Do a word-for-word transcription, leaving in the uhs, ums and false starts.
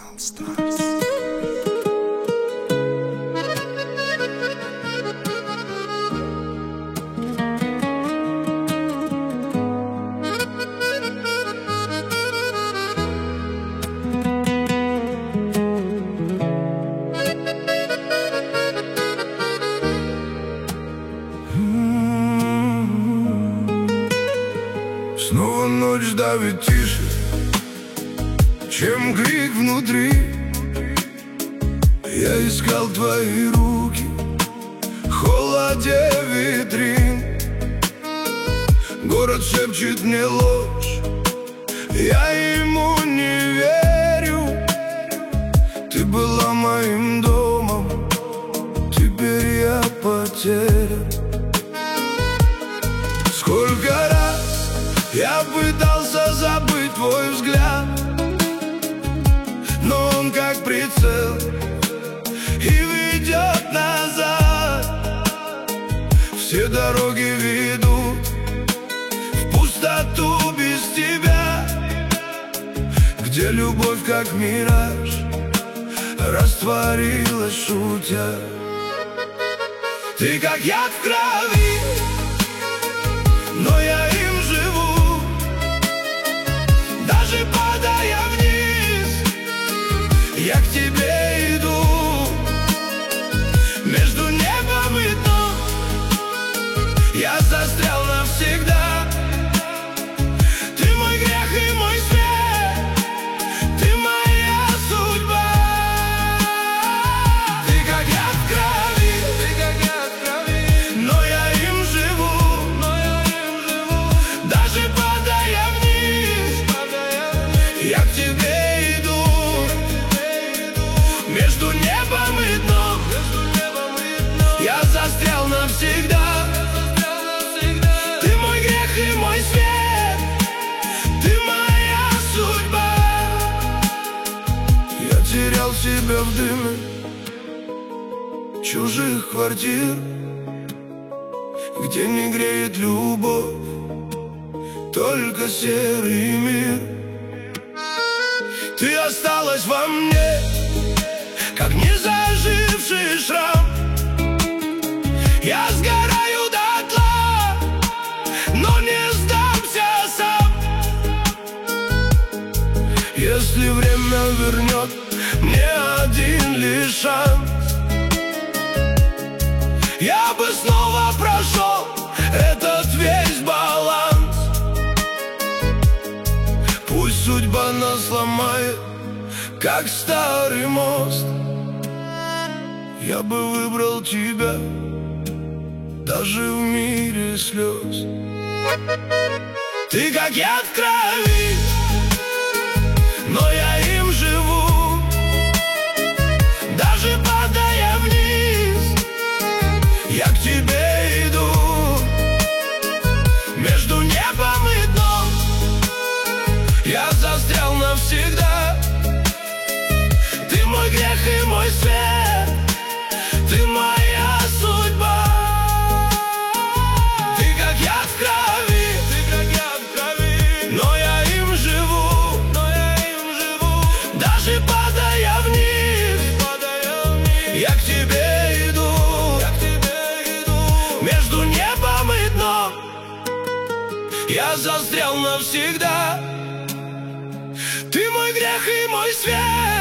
All Stars. Снова ночь давит тише, чем крик внутри. Я искал твои руки в холоде витрин. Город шепчет мне ложь, я ему не верю. Ты была моим домом, теперь я потерян. Сколько раз я пытался забыть твой взгляд, но он как прицел и ведет назад. Все дороги ведут в пустоту без тебя, где любовь как мираж растворилась шутя. Ты как яд в крови, но я им живу. Даже падая вниз, я к тебе иду. Между небом и дном я застрял навсегда. Ты мой грех и мой свет, ты моя судьба. Ты как яд в крови, ты как яд в крови, но я им живу. Но я им живу. Даже падая вниз, падая вниз, я к тебе иду. Между небом и дном я застрял навсегда. Ты мой грех и мой свет, ты моя судьба. Я терял себя в дыме чужих квартир, где не греет любовь, только серый мир. Ты осталась во мне, как незаживший шрам. Я сгораю дотла, но не сдамся сам. Если время вернет мне один лишь шанс, я бы снова прошел этот весь баланс. Пусть судьба нас ломает, как старый мост, я бы выбрал тебя даже в мире слез. Ты как яд в крови, но я им живу. Даже падая вниз, я к тебе иду. Между небом и дном я застрял навсегда. Ты мой грех и мой свет, ты моя судьба. Ты как яд в крови, ты как яд в крови, но я им живу, но я им живу. Даже падая вниз, падая вниз, я к тебе иду, я к тебе иду. Между небом и дном я застрял навсегда. Ты мой грех и мой свет,